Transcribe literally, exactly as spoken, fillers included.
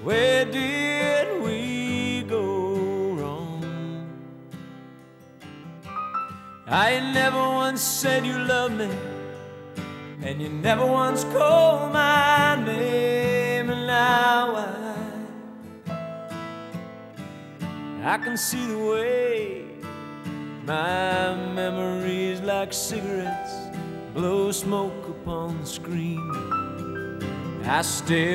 Where did we go wrong? I never once said you loved me, and you never once called my name. And now I, I can see the way my memories like cigarettes blow smoke upon the screen. I still